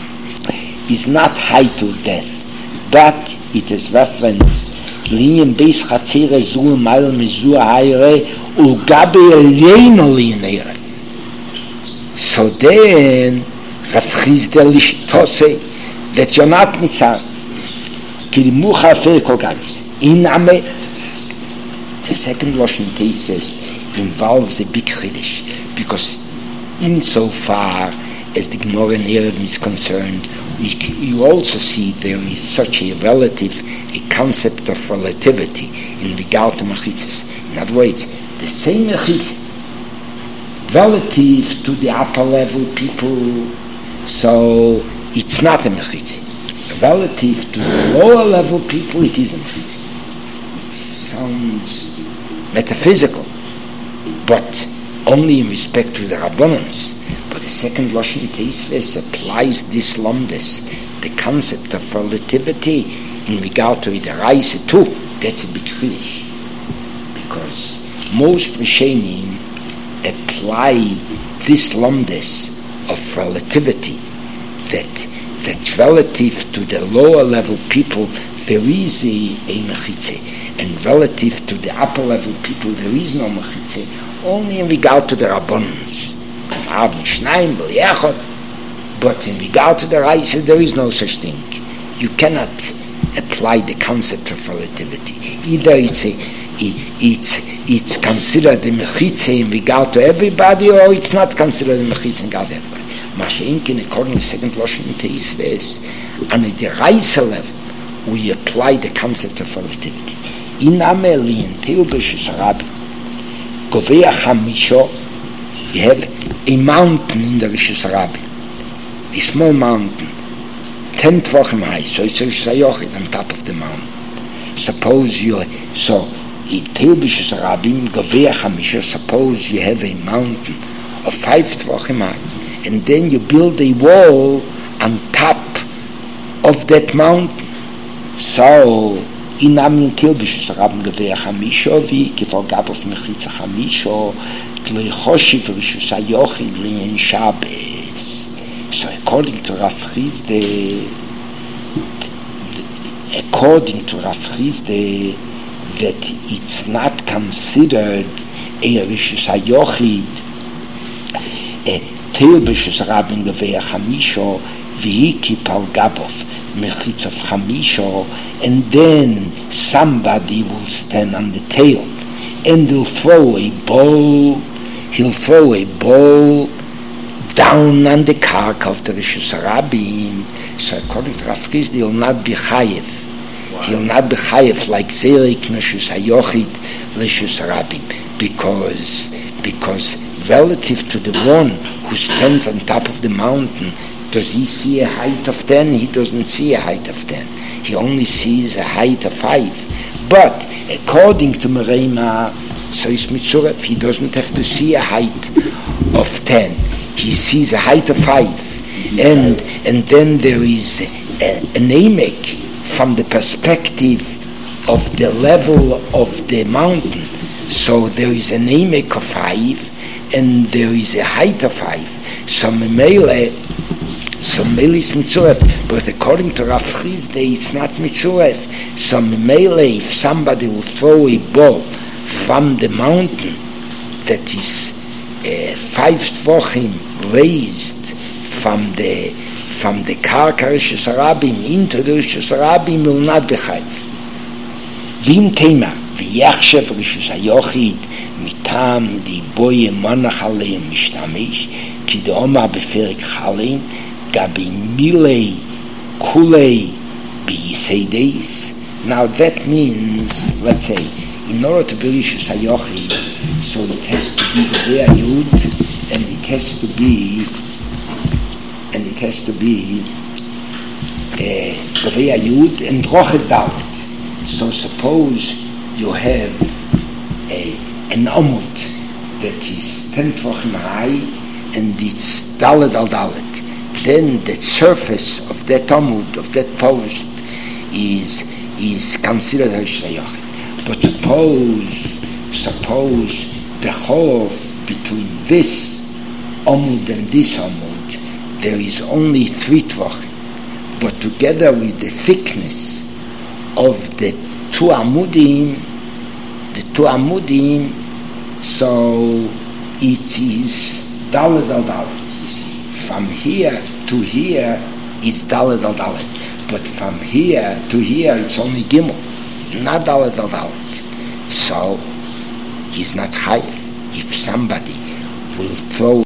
is not height with depth, but it is reference Linien Beis Chatzere Zu Mal Mizu Hayre Ugabe Eleino Linere. So then Rav Friesde Lishtose that you're not mitzar Kilimucha Fer Kogagis Iname. The second Lashon Teisve involves a big chiddush, because insofar as the Gemara in Erev is concerned, you also see there is such a concept of relativity in regard to mechitzas. In other words, the same mechitzah relative to the upper level people, so it's not a mechitzah. Relative to the lower level people, it is a mechitzah. It sounds metaphysical, but only in respect to the Rabbanans. But the second Lashon Teisves applies this lamdas, the concept of relativity in regard to the Raisa too. That's a big chiddush, because most Rishonim apply this lamdas of relativity, that relative to the lower level people there is a mechitze, and relative to the upper level people there is no mechitze, only in regard to the Rabbanans. But in regard to the Raisa there is no such thing. You cannot apply the concept of relativity. Either it's considered a mechitze in regard to everybody, or it's not considered a mechitze in regard to everybody. Masha'inkin, according to the second Lashon Teisves, on the Raisa level, we apply the concept of relativity. In Ameli and Teubish's Rabbi, Govea Chamisho, you have a mountain in the Rishus Rabbi, a small mountain, 10 Tvachim high, so it's a Sayochid on top of the mountain. Suppose in Teubish's Rabbi, Govea Chamisho, suppose you have a mountain of 5 Tvachim high, and then you build a wall on top of that mountain. So, in Amin Tilbish, Rabbi Gavea Chamisho, Kifal Gabov Mechitza Chamisho, Tlei Choshiv Rishus HaYochid Le'en Shabbos. So, according to Rav Chizde, that it's not considered a Rishus HaYochid, Tilbish Rabbi Gavea Chamisho, Kifal Gabov Mechitz of Chamisho, and then somebody will stand on the tail and he'll throw a ball down on the karka of the Rishus Harabim. So according to Rav Chizde, he'll not be chayev. Wow. He'll not be chayev like Zerik Rishus HaYochid Rishus Harabim, because relative to the one who stands on top of the mountain, does he see a height of 10? He doesn't see a height of 10. He only sees a height of 5. But according to Merema, so is Mitzuref, he doesn't have to see a height of 10. He sees a height of 5. And then there is an emek from the perspective of the level of the mountain. So there is an emek of 5 and there is a height of 5. So Mele is Mitzuref, but according to Rav Chizde, it's not Mitzuref. So Mele, if somebody will throw a ball from the mountain that is 5 Tvachim raised from the Karka Rishus Harabim into the Rishus Harabim, will not be chayiv. V'im tema v'yachshev Rishus HaYochid mitam di boye manach aleim mishtamish ki de'oma beferik chaleim gabi milei kulei b'yiseideis. Now that means, let's say, in order to be Rishus HaYochid, so it has to be Gavea Yud, and it has to be Gavea Yud and Rochet Dalet. So suppose you have an Amud that is 10 Tvachim high and it's Dalet al Dalet. Then the surface of that Amud, of that post, is considered Rishus HaYochid. But suppose the hole between this Amud and this Amud, there is only 3 Tvachim. But together with the thickness of the two Amudim, so it is Dalet al Dalet. From here to here is Dalet al Dalet. But from here to here it's only Gimel, not Dalet al Dalet. So he's not chayiv if somebody will throw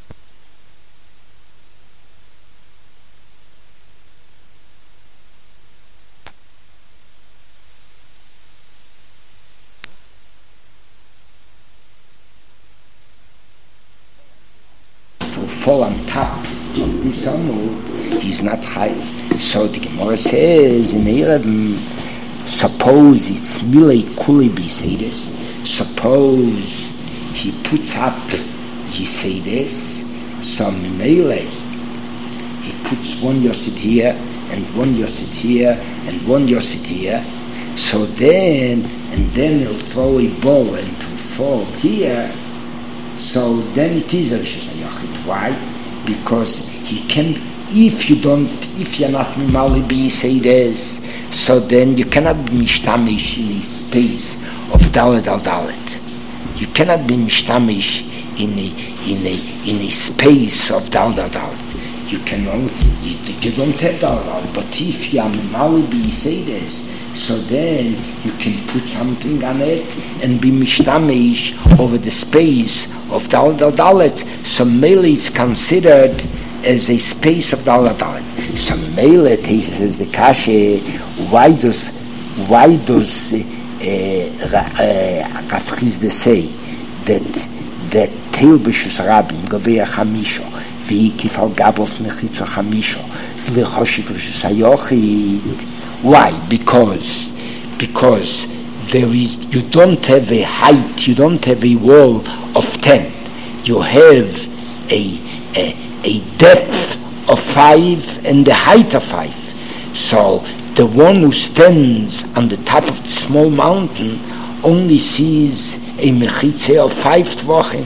fall on top of this Amud, he's not chayiv. So the Gemara says in Erev, suppose it's Milei Kuli B'Yiseides, suppose he puts up Yiseides, so Milei, he puts one Yosid here, and one Yosid here, and one Yosid here, so then he'll throw a ball and to fall here, so then it is a Rishus HaYochid. Why? Because he can, if you're not Mimali B'Yiseides, so then you cannot be mishtamish in a space of Dalet al Dalet. You cannot be mishtamish in a space of Dalet al Dalet. You don't have Dalet al Dalet. But if you are Mimali B'Yiseides, so then you can put something on it and be mishtamish over the space of Dalet al Dalet. So Mele is considered as a space of Dalet al Dalet. So Mele says the Kashe why does Rav Chisda say that Teil B'Shus Rabim Govea Chamisho V'Yikif Al Gabof Mechitza Chamisho L'Choshiv B'Shus HaYochid. Why? Because you don't have a height, you don't have a wall of 10. You have a depth of 5 and a height of 5. So the one who stands on the top of the small mountain only sees a mechitze of 5 tvachim.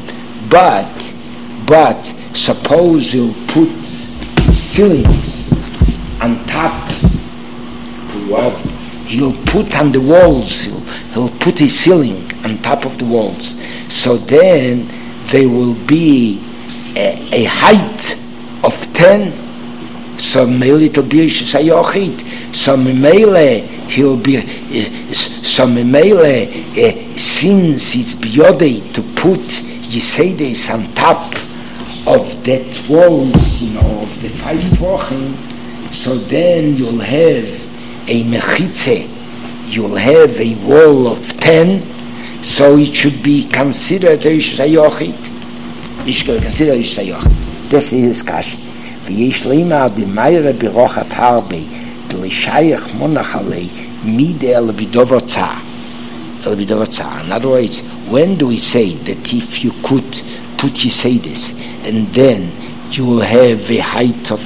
But suppose you'll put ceilings on top of, he'll put on the walls, he'll put a ceiling on top of the walls. So then there will be a height of 10. So maybe it'll be Shayochid. So Mimele he'll be. So Mimele since it's beyond to put Yiseides on top of that walls, of the 5 tvachim. So then you'll have a mechitze. You'll have a wall of 10. So it should be considered Shayochid. It should be considered Shayochid. This is Kashi. ויש לימה דמיירה ברוחב הרבה לשייך מונח עלי מידה אל בדובר צעה. In other words, when do we say that if you could put Yiseides and then you will have a height of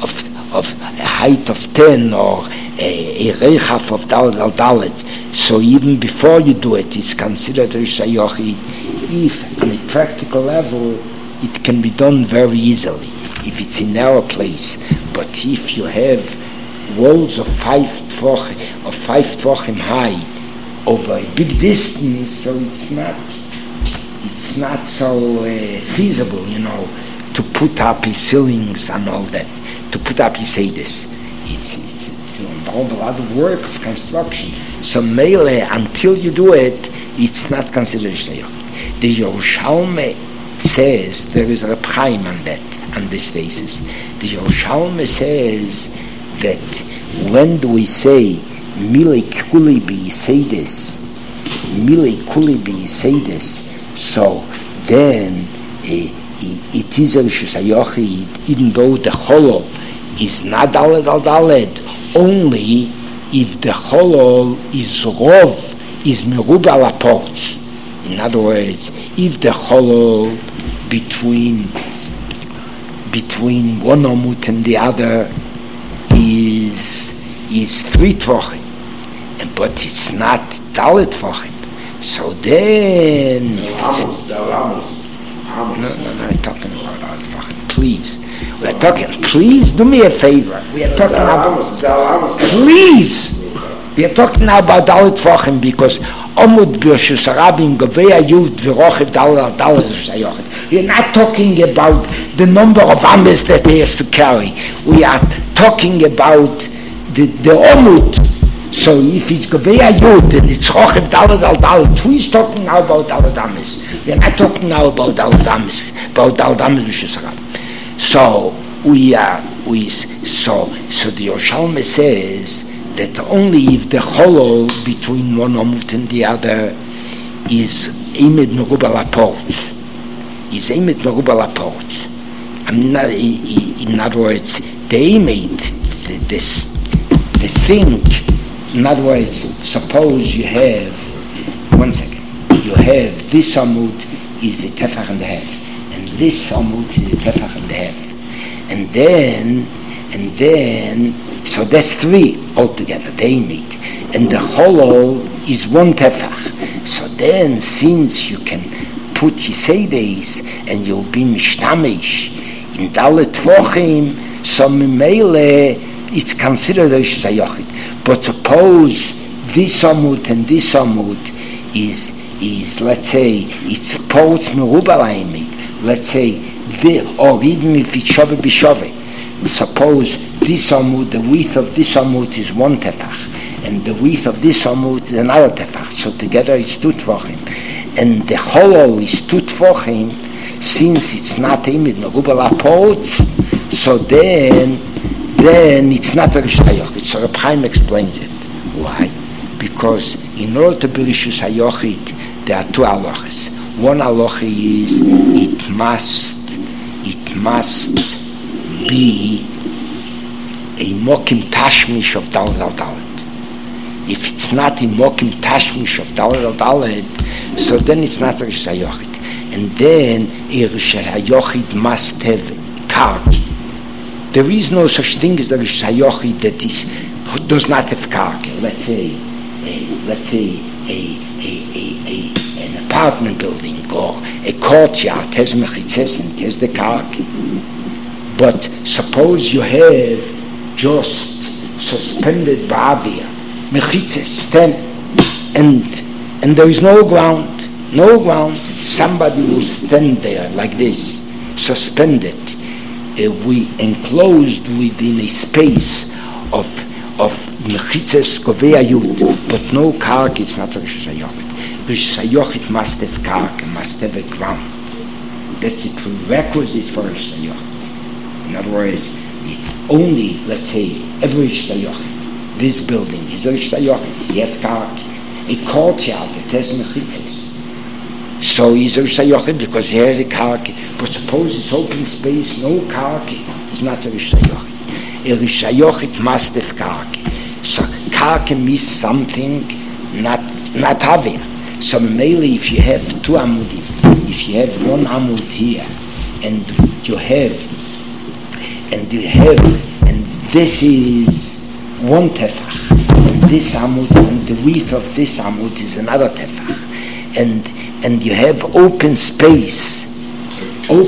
10 or a reichaf of dalet, so even before you do it, it's considered Rish Hayochid. If on a practical level it can be done very easily if it's in our place, but if you have walls of 5 tvachim high over a big distance, so it's not so feasible, to put up his ceilings and all that, to put up his Seides. It's involve a lot of work of construction. So melee, until you do it, it's not considered Shtayot. The Yerushalme says, there is a Reb Chaim on this thesis. The Yerushalme says that when do we say Milei Kuli B'Yiseides, so then it is a Rishus HaYochid, even though the Cholol is not Daled al Daled, only if the Cholol is Rov, is Merub al Aports. In other words, if the Cholol between one Omut and the other is 3 tvachim, but it's not Dalet tvachim. So then No, I'm talking about Dalet tvachim. Please. Please do me a favor. We are talking about please. We are talking now about Dalet tvachim because Omud B'Rishus Harabim Govea Yud V'Rochiv Dalet Shayochid. We are not talking about the number of ames that he has to carry. We are talking about the Omud. So if it's Govea Yud and it's Rochiv Dalet, who is talking now about Dalet ames? We are not talking now about Dalet ames B'Rishus Harabim. So so the Yerushalme says that only if the cholol between one omut and the other is imed merubal aport, in other words, the image, the thing. In other words, suppose you have this omut is a tefach and a half, and this omut is a tefach and a half, and then so that's 3 altogether, they meet. And the cholol is 1 tefach. So then, since you can put Yiseides and you'll be mishtamish in Dalet tvachim, so mimele, it's considered a Rishus HaYochid. But suppose this amut and this amut is let's say, it's supposed merubal ha'imid. Let's say, or even if it's shove b'shove. Suppose this amud, the width of this amud is 1 tefach, and the width of this amud is another tefach. So together it's 2 tvachim, and the cholol is 2 tvachim. Since it's not imid merubal apot, so then it's not a Rish Hayochid. So Reb Chaim explains it. Why? Because in order to be Rishus HaYochid, there are two halachas. One halacha is it must be a mokim tashmish of Dalet. If it's not a mokim tashmish of Dalet, so then it's not a Rishus HaYochid. And then a Rishus HaYochid must have karki. There is no such thing as a Rishus HaYochid that does not have karki. Let's say an apartment building or a courtyard has mechitzes and has the karki. But suppose you have just suspended ba'avir, mechitzes, stand, and there is no ground, somebody will stand there like this, suspended, we enclosed within a space of mechitzes koveyayut, but no kark, it's not a Rishus HaYochid. Rishus HaYochid must have kark, must have a ground. That's a prerequisite for Rishus HaYochid. In other words, only, let's say, every Rishus HaYochid, this building is a Rishus HaYochid, you have kark. A courtyard that has mechitzes, so he's a Rishus HaYochid because he has a karki. But suppose it's open space, no karki, it's not a Rishus HaYochid. A Rishus HaYochid must have karki. So karki means something not avir. So mainly if you have two amudim, if you have one amud here, and this is one tefach, and this amud, and the width of this amud is another tefach, and you have open space of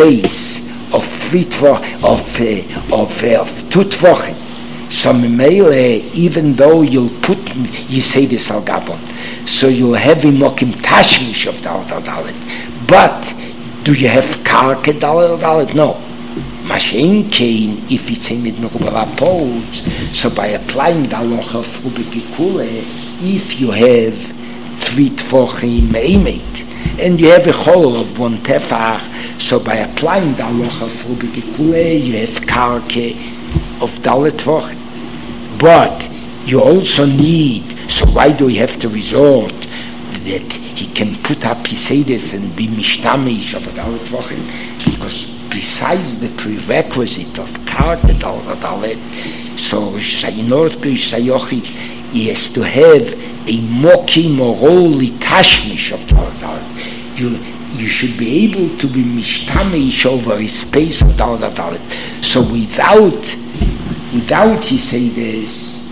two tefachim. So even though you'll put Yisedis al Gabon, so you'll have imokim tashmish of Dalet, but do you have karke Dalet? No. Mashen Kain, if it's in it Merubal, so by applying the halacha of Rubik Kule, if you have 3 tefachim eimet, and you have a chol of 1 tefach, so by applying the halacha of Rubik Kule, you have karke of Dalet tefachim. But you also need, so why do you have to resort that he can put up his sedes and be mishtamish of Dalet tefachim? Because besides the prerequisite of karka Dalet, so in order to be Rishus HaYochid, he has to have a mokim or holy tashmish of Dalet. You should be able to be mishtamish over a space of Dalet. So without he say this,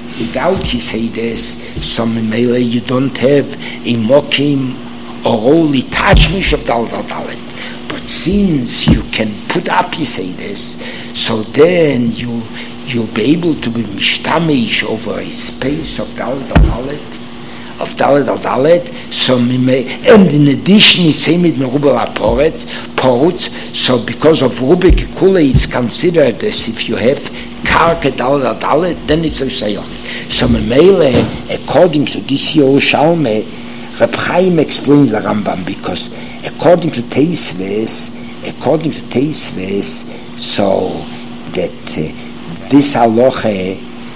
so memele you don't have a mokim or holy tashmish of Dalet. But since you can put up, you say this, so then you'll be able to be mishtamish over a space of Dalet, so and in addition it's same with Merubal Poretz, so because of Rubik Kule it's considered as if you have karka Dalet, then it's a Rishus HaYochid. So according to this Yerushalmi, Reb Chaim explains the Rambam, because according to Teisves, so that this halacha,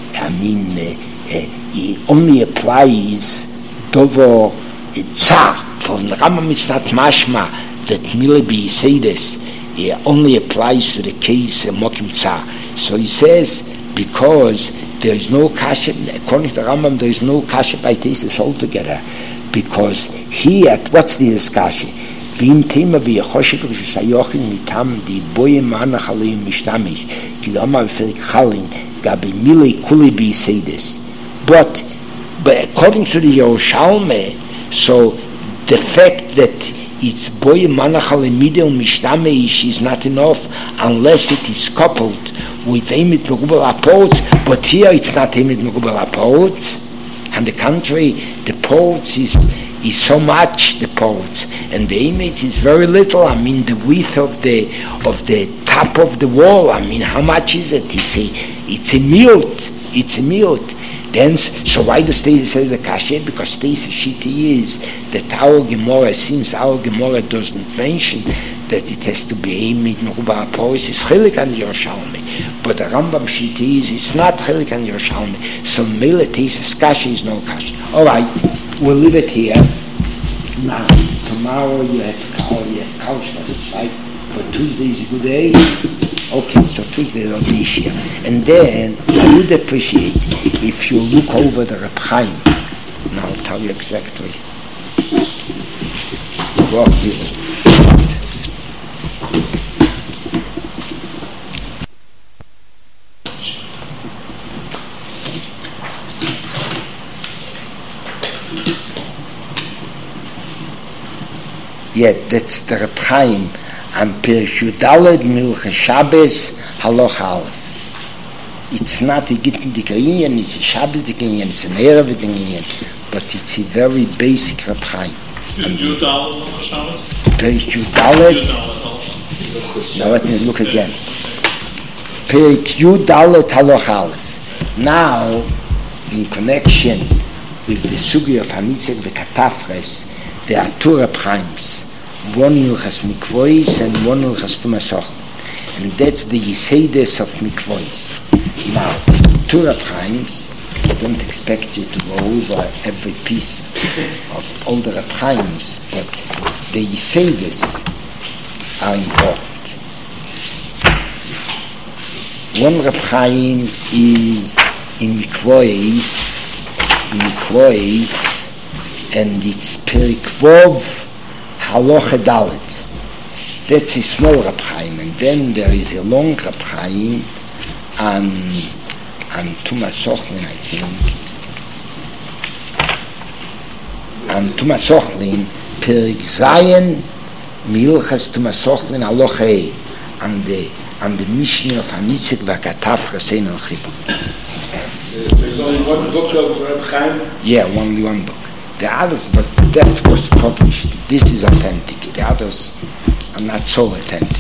it only applies dovo tzah. From the Rambam is not mashma that milebi say this. It only applies to the case of mokim tzah. So he says because there is no kasha. According to the Rambam, there is no kasha by Teisves altogether. Because here, what's the discussion? V'im tema v'yachoshev Rishus HaYochid mitam di boyim manach aleim mishtamish ki lomar v'ferik chalin gabi milei kuli b'yisedes. But according to the Yerushalmi, so the fact that it's boyim manach aleim midel mishtamish is not enough unless it is coupled with emet merubal hapotz. But here it's not emet merubal hapotz. On the contrary, the ports is so much, the ports, and the emet is very little. I mean, the width of the top of the wall. I mean, how much is it? It's a mute. Then, so why does Teisves say the kasha? Because Teisves shiti is that our Gemara, since our Gemara doesn't mention that it has to be emet merubal hapotz, is chilik on Yerushalmi. But but the Rambam sheet is, it's not Chelik and Yerushalmi. So Mele Tesis Kasha is no Kasha. All right, we'll leave it here. Now, tomorrow you have Kaushmas, right? But Tuesday is a good day. Okay, so Tuesday will be here. And then I would appreciate if you look over the Reb Chaim. Now I'll tell you exactly what we will. Yeah, that's the Reb Chaim and Pirush Yudaled Milcha Shabbos Haloch Aleph. It's not a Gittin Dikariyan, it's a Shabbos Dikariyan, it's an Erev Dikariyan, but it's a very basic Reb Chaim. Yudaled Milcha Shabbos? Pirush Yudaled. Now let me look again. Pirush Yudaled Haloch Aleph. Now, in connection with the Sugi of Hanitzek V'Katafres, there are two Reb Chaims, one Ilchas Mikvois and one Ilchas Tumasoch, and that's the Yisedes of Mikvois. Now, two Reb Chaims, I don't expect you to go over every piece of all the Reb Chaims, but the Yisedes are important. One Reb Chaim is in Mikvois, and it's Perik Vov Halocha Dalet. That's a small Reb Chaim, and then there is a long Reb Chaim and Tumas Sochlin, I think. And Tumas Sochlin, Perik Zayin Milchas Tumas Sochlin Halocha E, and the Mishnah of Hanitzek V'Katafres Ein Al Chibur. There's only one book of Reb Chaim? Yeah, only one book. The others, but that was published. This is authentic. The others are not so authentic.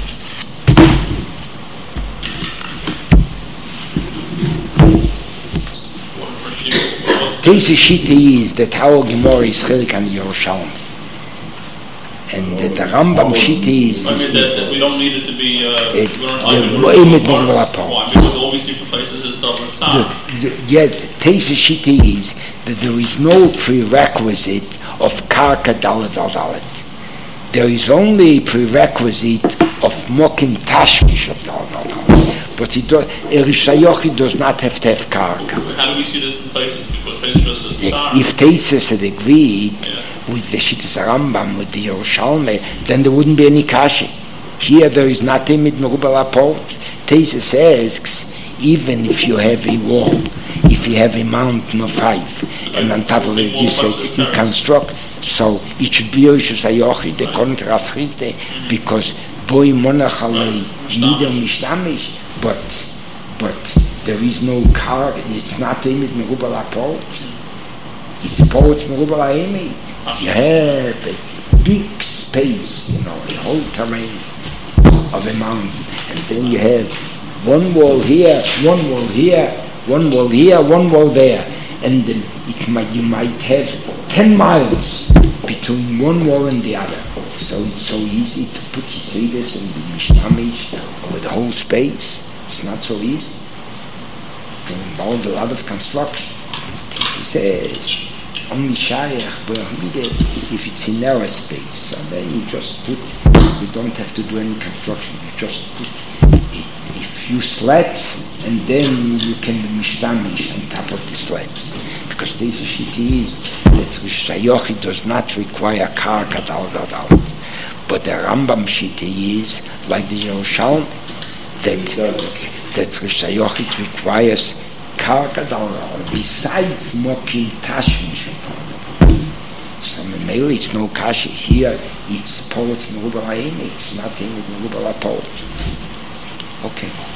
Tesis Shita is that our Gemara is Chelik and Yerushalmi. And that the Rambam Shita is... I mean, that we don't need it to be... we don't Why? Because all we see for places is Davar Tzad. Yeah, Tesis Shita is that there is no prerequisite of Karka Dalet. There is only a prerequisite of Mokim Tashmish of Dalet. But Rishayochi does not have to have Karka. How do we see this in places? Because places just as Tzad. If Tesis had agreed with the Shittas Rambam, with the Yerushalmi, then there wouldn't be any Kashi. Here there is nothing with Merubal Apot. Tesis asks, even if you have a wall, if you have a mountain of 5, and on top of it you say you construct, so it should be Rishus Hayochi, the Kontra Friede, because Boi Monachalei Nidam Mishtamish, but there is no car, it's not Emit Merubal Apot, it's Pot Merubal Aemi. You have a big space, a whole terrain of a mountain, and then you have one wall here, one wall here, one wall here, one wall there, and then you might have 10 miles between one wall and the other. So it's so easy to put Yisedes and the Mishnamish over the whole space. It's not so easy. It can involve a lot of construction. He says, only Shayach, if it's in narrow space, so then you just put, you don't have to do any construction, you just put a few slats, and then you can be mishtamish on top of the slats. Because this shiti is that Rishayochi does not require karka dalat. But the Rambam shiti is, like the Yerushalmi, that Rishayochi requires karka dalat, besides mokim tashmish. So mainly it's no kashi. Here it's poets merubal, it's nothing with merubal poets. Okay.